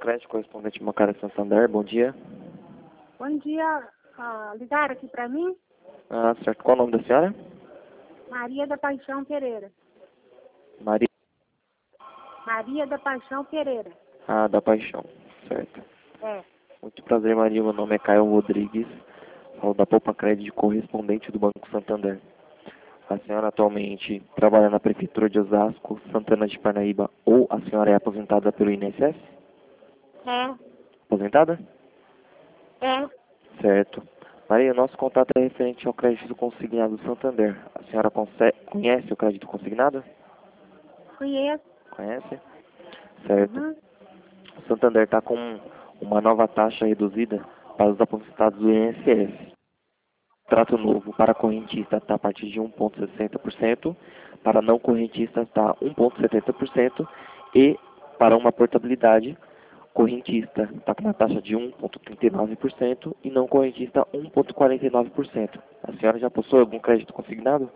Crédito, correspondente Bancária Santander, bom dia. Bom dia, ligaram aqui para mim? Ah, certo. Qual o nome da senhora? Maria da Paixão Pereira. Maria. Maria da Paixão Pereira. Ah, da Paixão, certo. É. Muito prazer, Maria. Meu nome é Caio Rodrigues, falo da Poupa Crédito, correspondente do Banco Santander. A senhora atualmente trabalha na Prefeitura de Osasco, Santana de Parnaíba, ou a senhora é aposentada pelo INSS? É. Aposentada? É. Certo. Maria, nosso contato é referente ao crédito consignado do Santander. A senhora conhece o crédito consignado? Conheço. Conhece? Certo. Uhum. O Santander está com uma nova taxa reduzida para os aposentados do INSS. Trato novo para correntista está a partir de 1,60%, para não correntista está 1,70% e para uma portabilidade, correntista está com uma taxa de 1,39% e não correntista 1,49%. A senhora já possui algum crédito consignado?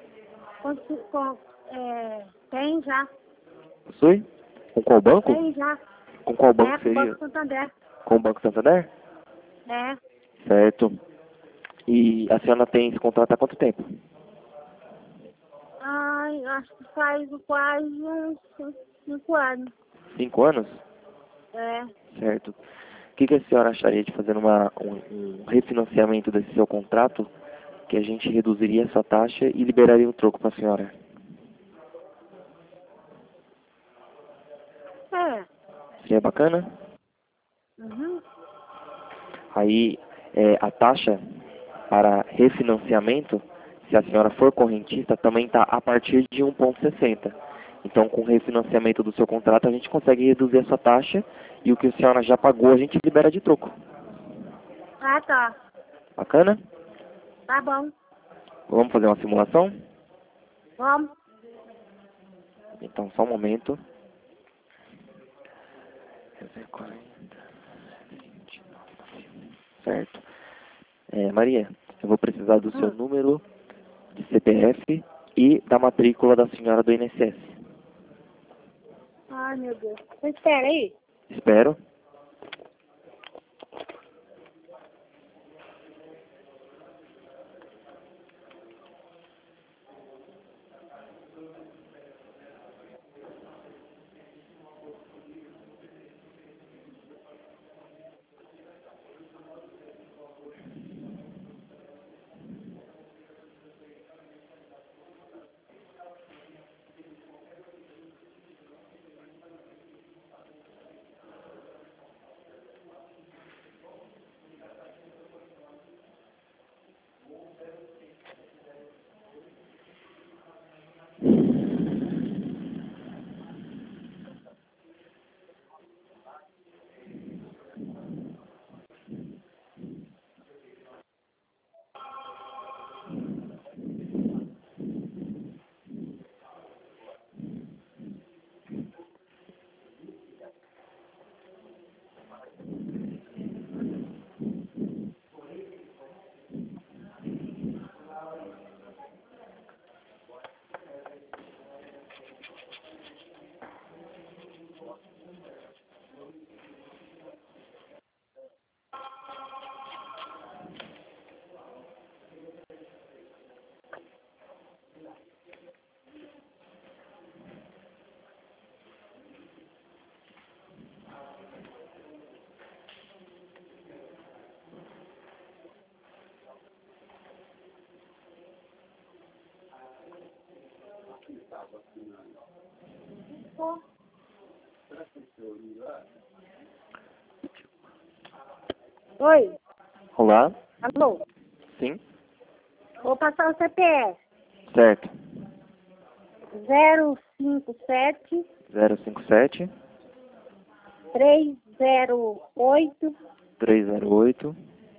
Tem já. Possui? Com qual banco? Tem já. Com qual banco Com o seria? Banco Santander. Com o Banco Santander? É. Certo. E a senhora tem esse contrato há quanto tempo? Ai, acho que faz quase uns 5 anos. 5 anos? É. Certo. O que a senhora acharia de fazer um refinanciamento desse seu contrato, que a gente reduziria essa taxa e liberaria o troco para a senhora? É. Seria bacana? Uhum. Aí, a taxa para refinanciamento, se a senhora for correntista, também está a partir de 1,60. Então, com o refinanciamento do seu contrato, a gente consegue reduzir essa taxa e o que a senhora já pagou, a gente libera de troco. Ah, tá. Bacana? Tá bom. Vamos fazer uma simulação? Vamos. Então, só um momento. Certo. Maria, eu vou precisar do seu número de CPF e da matrícula da senhora do INSS. Ai, meu Deus. Você espera aí. Espero. Oi. Olá? Alô. Sim? Vou passar o CPF. Certo. 057 057 308 308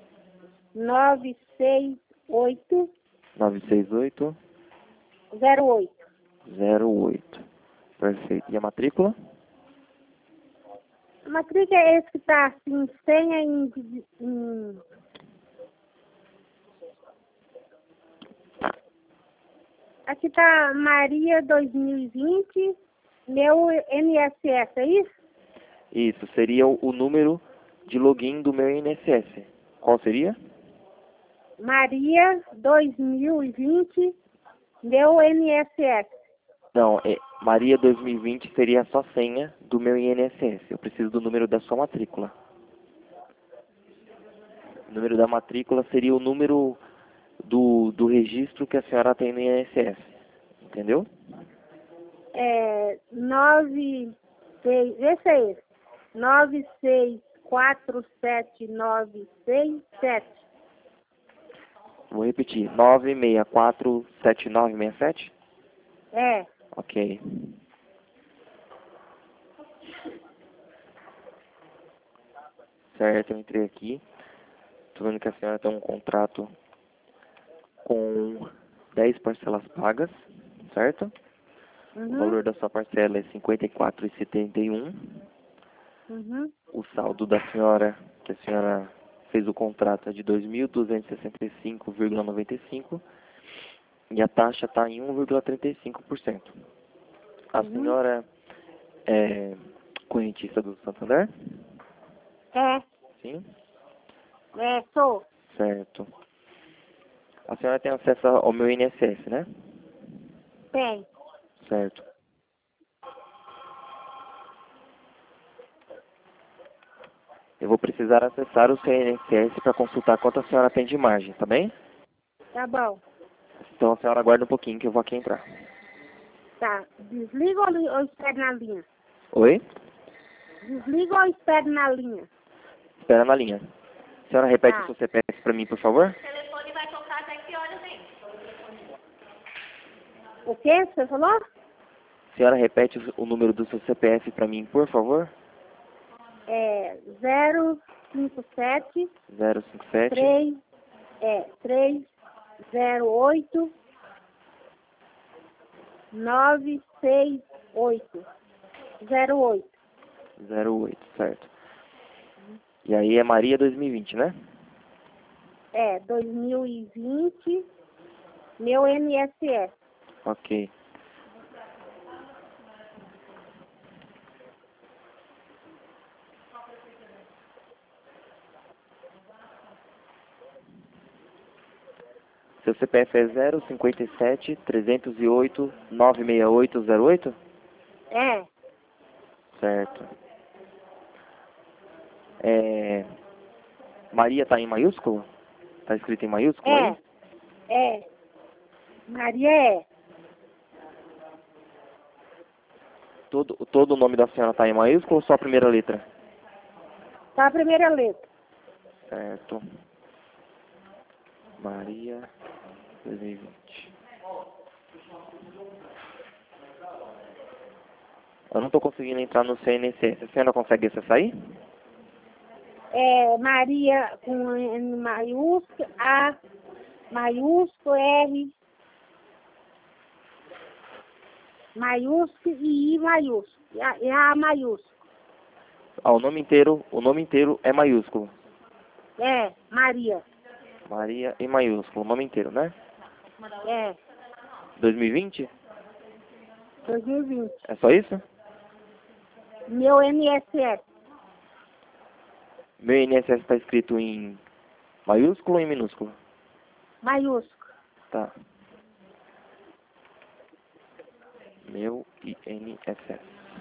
968 968 08. 08. Perfeito. E a matrícula? A matrícula é esse que está assim, senha Aqui está Maria 2020, meu MSS, é isso? Isso, seria o número de login do meu INSS. Qual seria? Maria 2020, meu INSS. Não, Maria 2020 seria a sua senha do meu INSS. Eu preciso do número da sua matrícula. O número da matrícula seria o número do registro que a senhora tem no INSS. Entendeu? Esse é esse. 9647967. Vou repetir. 9647967? É. Ok. Certo, eu entrei aqui. Estou vendo que a senhora tem um contrato com 10 parcelas pagas, certo? O valor da sua parcela é R$ 54,71. O saldo da senhora, que a senhora fez o contrato, é de 2.265,95 e a taxa está em 1,35%. A senhora é correntista do Santander? É. Sim? Sou. Certo. A senhora tem acesso ao meu INSS, né? Tem. Certo. Eu vou precisar acessar o seu INSS para consultar quanto a senhora tem de margem, tá bem? Tá bom. Então a senhora aguarda um pouquinho que eu vou aqui entrar. Tá. Desliga ou espera na linha? Oi? Desliga ou espera na linha? Espera na linha. A senhora repete Tá. o seu CPF para mim, por favor? O que você falou? A senhora repete o número do seu CPF para mim, por favor? 057 057 308 968 08. 08, certo. E aí é Maria 2020, né? 2020, meu INSS. Ok. Seu CPF é 057 308 96808? É. Certo. Maria tá em maiúsculo? Tá escrito em maiúsculo aí? Maria é. Todo o nome da senhora tá em maiúsculo ou só a primeira letra? Tá a primeira letra. Certo. Maria 2020. Eu não tô conseguindo entrar no CNC. A senhora consegue acessar aí? Maria com N maiúsculo, A maiúsculo, R maiúsculo e I maiúsculo. E A maiúsculo. O nome inteiro é maiúsculo. Maria. Maria em maiúsculo, o nome inteiro, né? 2020? 2020. É só isso? Meu INSS. Meu INSS está escrito em maiúsculo ou em minúsculo? Maiúsculo. Tá. Meu INSS.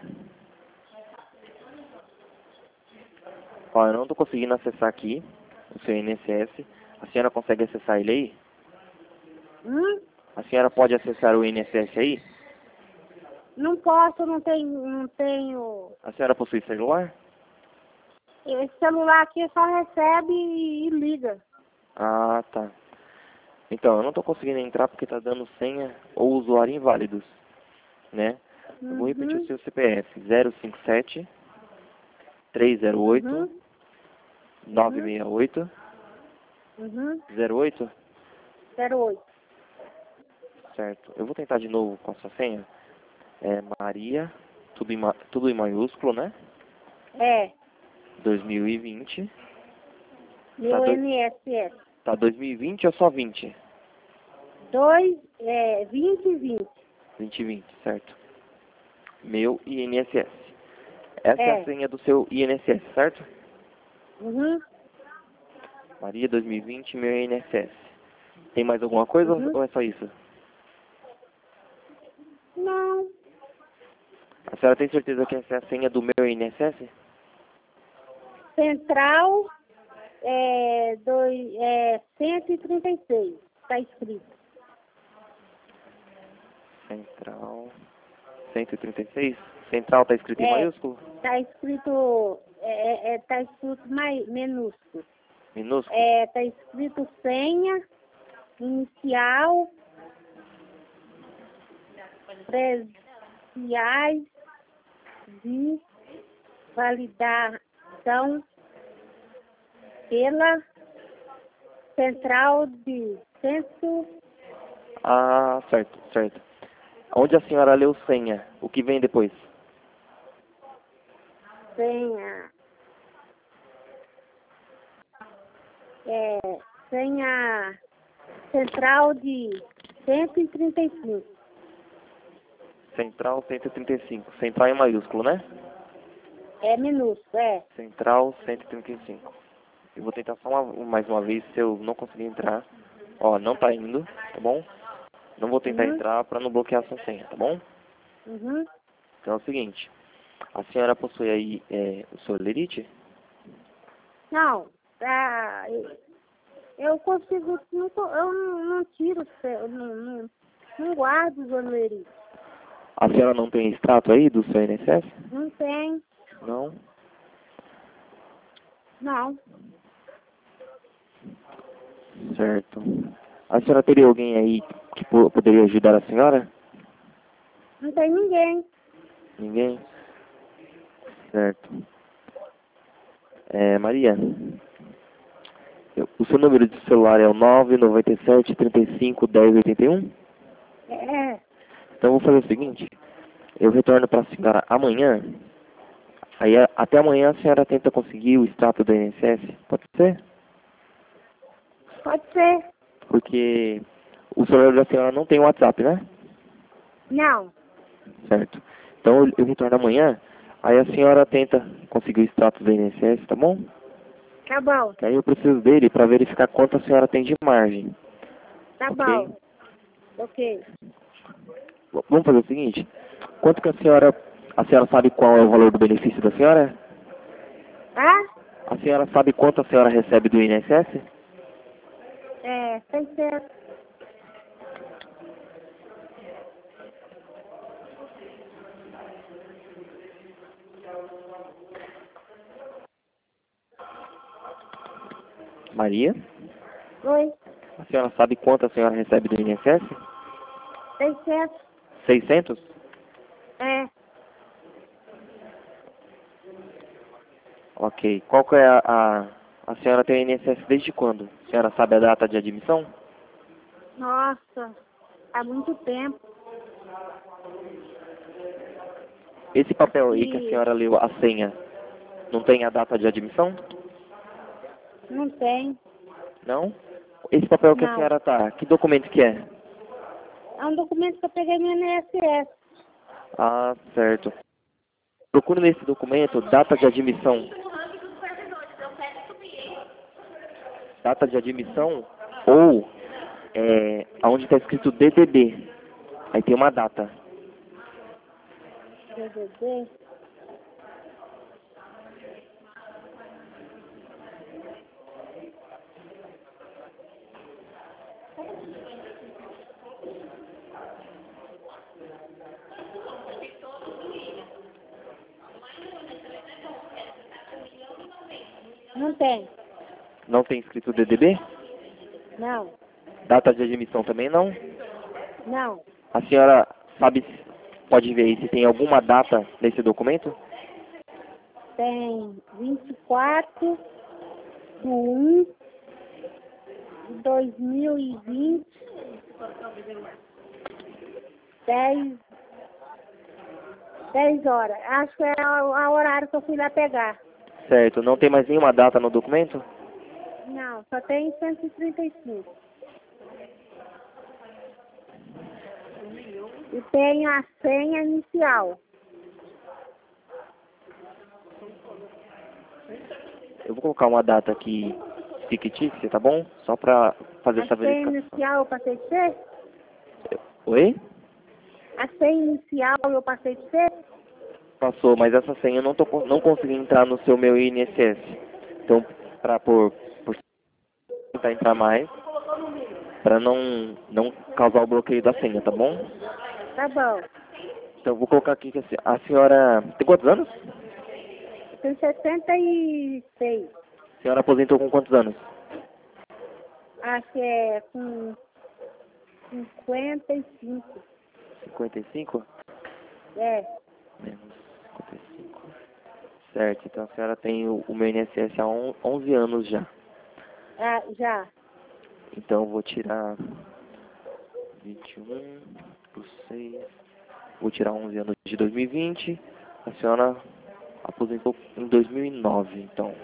Ó, eu não tô conseguindo acessar aqui o seu INSS. A senhora consegue acessar ele aí? A senhora pode acessar o INSS aí? Não posso, não tenho. A senhora possui celular? Esse celular aqui só recebe e liga. Ah, tá. Então, eu não tô conseguindo entrar porque tá dando senha ou usuário inválidos, né? Eu vou repetir o seu CPF. 057 308 968 08? 08. Certo. Eu vou tentar de novo com a sua senha. É Maria, tudo em maiúsculo, né? 2020. Meu INSS. Tá 2020 ou só 20? 2020. 2020, certo. Meu INSS. Essa é a senha do seu INSS, certo? Uhum. Maria 2020, meu INSS. Tem mais alguma coisa ou é só isso? Não. A senhora tem certeza que essa é a senha do meu INSS? Central 136. Está escrito. Central 136? Central tá escrito em maiúsculo? Está escrito. Tá escrito minúsculo. Minúsculo? Tá escrito senha inicial presenciais de validação pela central de centro. Ah, certo, certo. Onde a senhora leu senha? O que vem depois? Senha. Senha central de 135. Central 135. Central em maiúsculo, né? É minúsculo, Central 135. Eu vou tentar só mais uma vez, se eu não conseguir entrar. Ó, não tá indo, tá bom? Não vou tentar entrar para não bloquear a sua senha, tá bom? Uhum. Então é o seguinte. A senhora possui aí o seu lerite? Não, eu consigo, eu não tiro, eu não guardo os olheiros. A senhora não tem extrato aí do seu INSS? Não tem, Não? não. Certo. A senhora teria alguém aí que poderia ajudar a senhora? Não tem ninguém. Ninguém? Certo. Maria, o seu número de celular é o 997 35 10 81? Então eu vou fazer o seguinte, eu retorno para a senhora amanhã, aí até amanhã a senhora tenta conseguir o extrato do INSS, pode ser? Pode ser. Porque o celular da senhora não tem WhatsApp, né? Não. Certo. Então eu retorno amanhã, aí a senhora tenta conseguir o extrato do INSS, tá bom? Tá bom. Aí eu preciso dele para verificar quanto a senhora tem de margem. Tá Ok? bom. Ok. Vamos fazer o seguinte, quanto que a senhora sabe qual é o valor do benefício da senhora? A senhora sabe quanto a senhora recebe do INSS? 600. Maria? Oi. A senhora sabe quanto a senhora recebe do INSS? 600. 600? Ok. Qual que é a senhora tem o INSS desde quando? A senhora sabe a data de admissão? Nossa, há muito tempo. Esse papel aí que a senhora leu, a senha, não tem a data de admissão? Não tem. Não? Esse papel que a Não. senhora tá, que documento que é? É um documento que eu peguei no INSS. Ah, certo. Procure nesse documento data de admissão. Data de admissão ou onde está escrito DDB. Aí tem uma data. DDD. Não tem. Não tem escrito DDB? Não. Data de admissão também não? Não. A senhora sabe, pode ver aí se tem alguma data nesse documento? Tem 24/1/2020. 10 horas. Acho que é o horário que eu fui lá pegar. Certo. Não tem mais nenhuma data no documento? Não, só tem 135. E tem a senha inicial. Eu vou colocar uma data aqui fictícia, tá bom? Só para fazer A essa senha verificação. inicial eu passei de ser? Oi? A senha inicial eu passei de ser? Passou, mas essa senha eu não consegui entrar no seu meu INSS. Então, por tentar entrar mais, para não causar o bloqueio da senha, tá bom? Tá bom. Então, eu vou colocar aqui que a senhora tem quantos anos? Eu tenho 66. A senhora aposentou com quantos anos? Acho que é com 55. 55? É. Menos 55. Certo, então a senhora tem o meu INSS há 11 anos já. Ah, já. Então eu vou tirar 21 por 6. Vou tirar 11 anos de 2020. A senhora aposentou em 2009, então.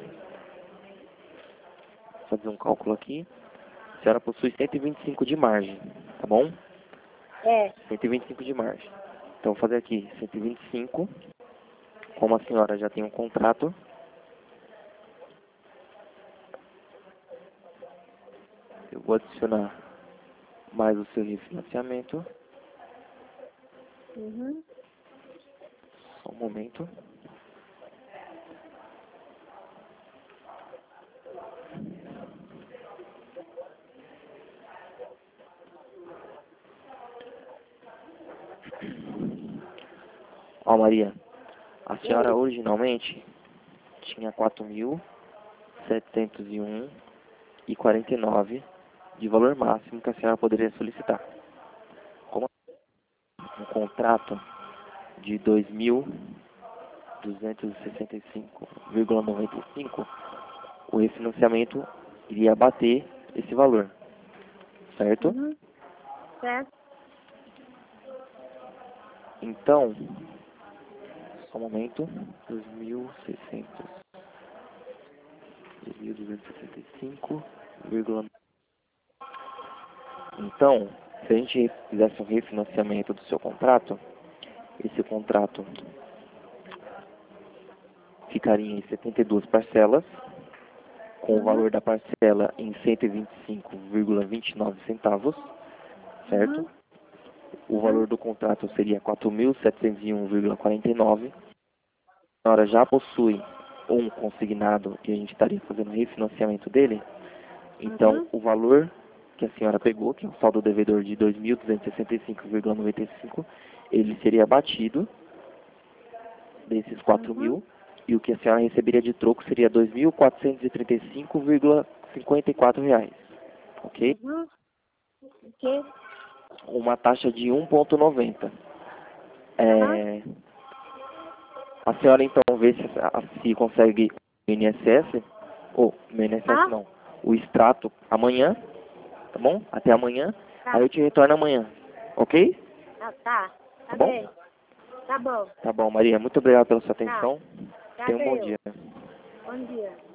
Vou fazer um cálculo aqui. A senhora possui 125 de margem, tá bom? É. 125 de margem. Então vou fazer aqui 125. Como a senhora já tem um contrato, eu vou adicionar mais o seu refinanciamento. Uhum. Só um momento. Ó, Maria, a senhora originalmente tinha 4.701,49 de valor máximo que a senhora poderia solicitar. Como um contrato de 2.265,95, o refinanciamento iria abater esse valor, certo? Uhum. Certo. Então, só um momento, 2.265,9. Então, se a gente fizesse um refinanciamento do seu contrato, esse contrato ficaria em 72 parcelas, com o valor da parcela em 125,29 centavos, certo? Uhum. O valor do contrato seria 4.701,49. A senhora já possui um consignado e a gente estaria fazendo refinanciamento dele. Então, o valor que a senhora pegou, que é o saldo devedor de 2.265,95, ele seria abatido desses 4.000, e o que a senhora receberia de troco seria 2.435,54 reais, ok? Uhum. O quê? Uma taxa de 1,90. A senhora então vê se consegue o INSS, ou no INSS não, o extrato amanhã, tá bom? Até amanhã, aí eu te retorno amanhã, ok? Ah, tá. Tá bom? Bem. Tá bom. Tá bom, Maria, muito obrigado pela sua atenção. Tá. Tenha um bom Adeus. dia. Bom dia.